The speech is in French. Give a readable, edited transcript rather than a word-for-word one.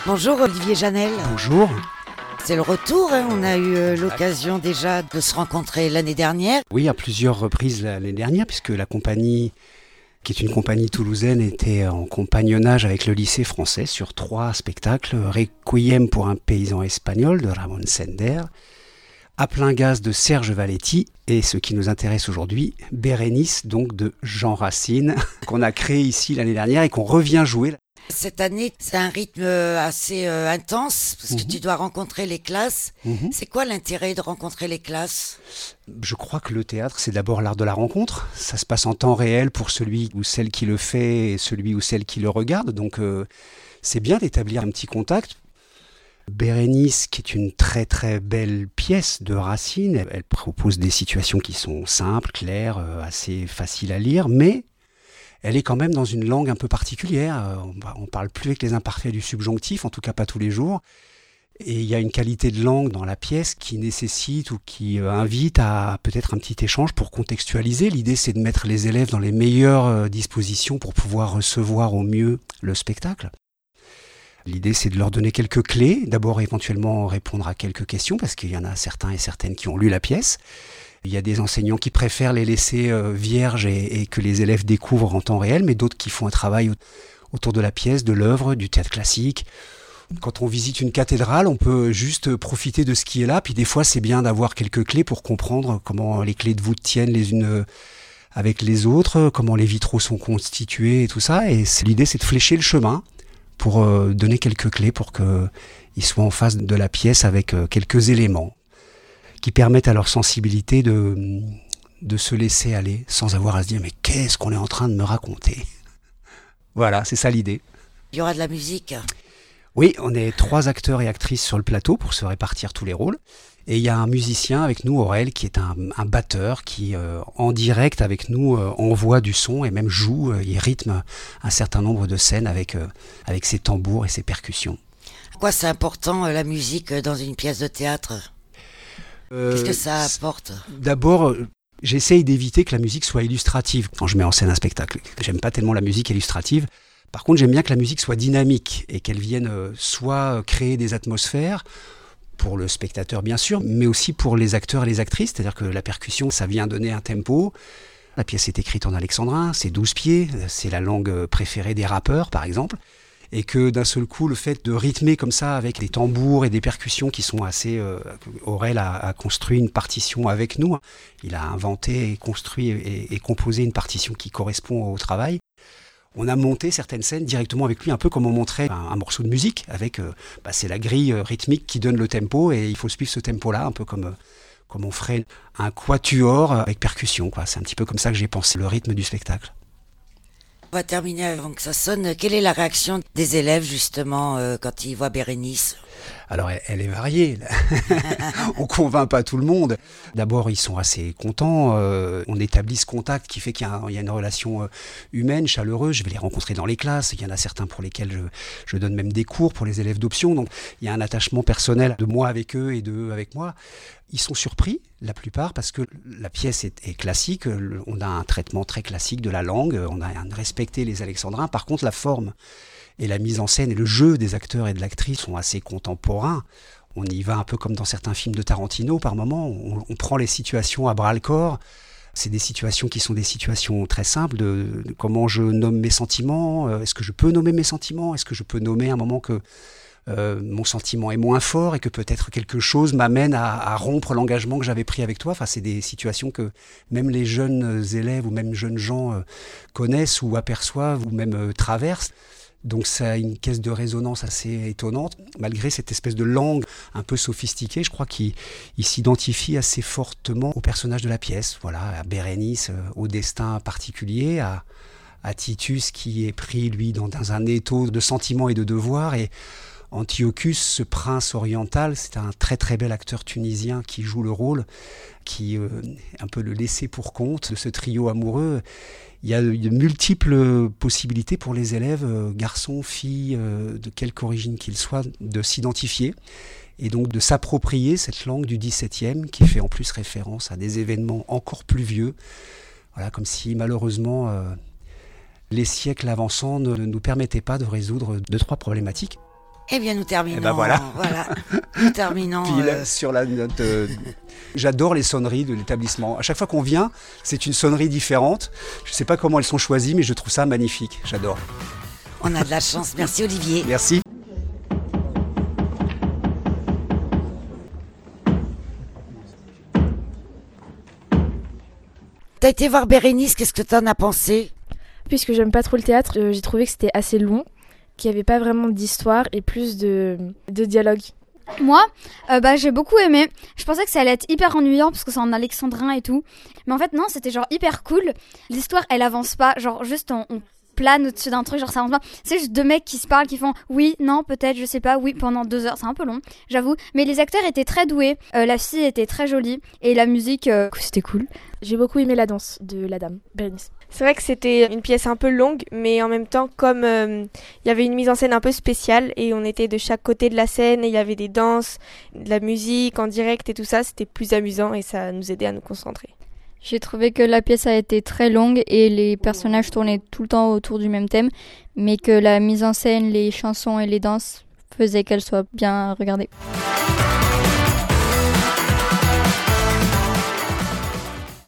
Bonjour Olivier Janel. Bonjour. C'est le retour, hein. On a eu l'occasion déjà de se rencontrer l'année dernière. Oui, à plusieurs reprises l'année dernière, puisque la compagnie, qui est une compagnie toulousaine, était en compagnonnage avec le lycée français sur 3 spectacles. Requiem pour un paysan espagnol de Ramon Sender, À plein gaz de Serge Valetti et ce qui nous intéresse aujourd'hui, Bérénice, donc de Jean Racine, qu'on a créé ici l'année dernière et qu'on revient jouer. Cette année, c'est un rythme assez intense parce que tu dois rencontrer les classes. C'est quoi l'intérêt de rencontrer les classes ? Je crois que le théâtre, c'est d'abord l'art de la rencontre. Ça se passe en temps réel pour celui ou celle qui le fait et celui ou celle qui le regarde. Donc c'est bien d'établir un petit contact. Bérénice, qui est une très très belle pièce de Racine, elle propose des situations qui sont simples, claires, assez faciles à lire, mais elle est quand même dans une langue un peu particulière. On ne parle plus avec les imparfaits du subjonctif, en tout cas pas tous les jours. Et il y a une qualité de langue dans la pièce qui nécessite ou qui invite à peut-être un petit échange pour contextualiser. L'idée, c'est de mettre les élèves dans les meilleures dispositions pour pouvoir recevoir au mieux le spectacle. L'idée, c'est de leur donner quelques clés. D'abord, éventuellement, répondre à quelques questions, parce qu'il y en a certains et certaines qui ont lu la pièce. Il y a des enseignants qui préfèrent les laisser vierges et que les élèves découvrent en temps réel, mais d'autres qui font un travail autour de la pièce, de l'œuvre, du théâtre classique. Quand on visite une cathédrale, on peut juste profiter de ce qui est là. Puis des fois, c'est bien d'avoir quelques clés pour comprendre comment les clés de voûte tiennent les unes avec les autres, comment les vitraux sont constitués et tout ça. Et l'idée, c'est de flécher le chemin pour donner quelques clés pour qu'ils soient en face de la pièce avec quelques éléments qui permettent à leur sensibilité de se laisser aller sans avoir à se dire « mais qu'est-ce qu'on est en train de me raconter ?» Voilà, c'est ça l'idée. Il y aura de la musique. Oui, on est 3 acteurs et actrices sur le plateau pour se répartir tous les rôles. Et il y a un musicien avec nous, Aurel, qui est un batteur qui, en direct avec nous, envoie du son et même joue, il rythme un certain nombre de scènes avec ses tambours et ses percussions. Pourquoi c'est important la musique dans une pièce de théâtre ? Qu'est-ce que ça apporte ? D'abord, j'essaye d'éviter que la musique soit illustrative quand je mets en scène un spectacle. J'aime pas tellement la musique illustrative. Par contre, j'aime bien que la musique soit dynamique et qu'elle vienne soit créer des atmosphères pour le spectateur bien sûr, mais aussi pour les acteurs et les actrices. C'est-à-dire que la percussion, ça vient donner un tempo. La pièce est écrite en alexandrin, c'est 12 pieds, c'est la langue préférée des rappeurs par exemple. Et que d'un seul coup, le fait de rythmer comme ça avec des tambours et des percussions qui sont assez... Aurel a construit une partition avec nous. Il a inventé, construit et composé une partition qui correspond au travail. On a monté certaines scènes directement avec lui, un peu comme on montrait un morceau de musique, avec c'est la grille rythmique qui donne le tempo, et il faut suivre ce tempo-là, un peu comme on ferait un quatuor avec percussion, quoi. C'est un petit peu comme ça que j'ai pensé le rythme du spectacle. On va terminer avant que ça sonne. Quelle est la réaction des élèves justement quand ils voient Bérénice ? Alors elle est variée, on convainc pas tout le monde. D'abord ils sont assez contents, on établit ce contact qui fait qu'il y a une relation humaine, chaleureuse. Je vais les rencontrer dans les classes, il y en a certains pour lesquels je donne même des cours pour les élèves d'option. Donc il y a un attachement personnel de moi avec eux et d'eux avec moi. Ils sont surpris, la plupart, parce que la pièce est classique, on a un traitement très classique de la langue, on a respecté les alexandrins. Par contre la forme et la mise en scène et le jeu des acteurs et de l'actrice sont assez contemporains. On y va un peu comme dans certains films de Tarantino par moments. On prend les situations à bras-le-corps. C'est des situations qui sont des situations très simples de comment je nomme mes sentiments. Est-ce que je peux nommer mes sentiments ? Est-ce que je peux nommer un moment que mon sentiment est moins fort et que peut-être quelque chose m'amène à rompre l'engagement que j'avais pris avec toi ? Enfin, c'est des situations que même les jeunes élèves ou même jeunes gens connaissent ou aperçoivent ou même traversent. Donc ça a une caisse de résonance assez étonnante, malgré cette espèce de langue un peu sophistiquée. Je crois qu'il s'identifie assez fortement au personnage de la pièce, voilà, à Bérénice, au destin particulier, à Titus qui est pris, lui, dans un étau de sentiments et de devoirs. Et Antiochus, ce prince oriental, c'est un très très bel acteur tunisien qui joue le rôle, qui est un peu le laissé pour compte de ce trio amoureux. Il y a de multiples possibilités pour les élèves, garçons, filles, de quelque origine qu'ils soient, de s'identifier et donc de s'approprier cette langue du XVIIe qui fait en plus référence à des événements encore plus vieux. Voilà, comme si malheureusement les siècles avançants ne nous permettaient pas de résoudre 2-3 problématiques. Eh bien, nous terminons. Eh ben voilà. Nous terminons. Pile sur la note. J'adore les sonneries de l'établissement. À chaque fois qu'on vient, c'est une sonnerie différente. Je ne sais pas comment elles sont choisies, mais je trouve ça magnifique. J'adore. On a de la chance. Merci Olivier. Merci. T'as été voir Bérénice, qu'est-ce que t'en as pensé? Puisque j'aime pas trop le théâtre, j'ai trouvé que c'était assez long, qu'il n'y avait pas vraiment d'histoire et plus de dialogue. Moi, j'ai beaucoup aimé. Je pensais que ça allait être hyper ennuyant parce que c'est en alexandrin et tout. Mais en fait, non, c'était genre hyper cool. L'histoire, elle avance pas. Genre, juste on plane au-dessus d'un truc, genre ça avance pas. C'est juste deux mecs qui se parlent, qui font oui, non, peut-être, je sais pas, oui, pendant 2 heures. C'est un peu long, j'avoue. Mais les acteurs étaient très doués. La fille était très jolie. Et la musique, c'était cool. J'ai beaucoup aimé la danse de la dame, Bérénice. C'est vrai que c'était une pièce un peu longue, mais en même temps, comme il y avait une mise en scène un peu spéciale et on était de chaque côté de la scène et il y avait des danses, de la musique en direct et tout ça, c'était plus amusant et ça nous aidait à nous concentrer. J'ai trouvé que la pièce a été très longue et les personnages tournaient tout le temps autour du même thème, mais que la mise en scène, les chansons et les danses faisaient qu'elle soit bien regardée.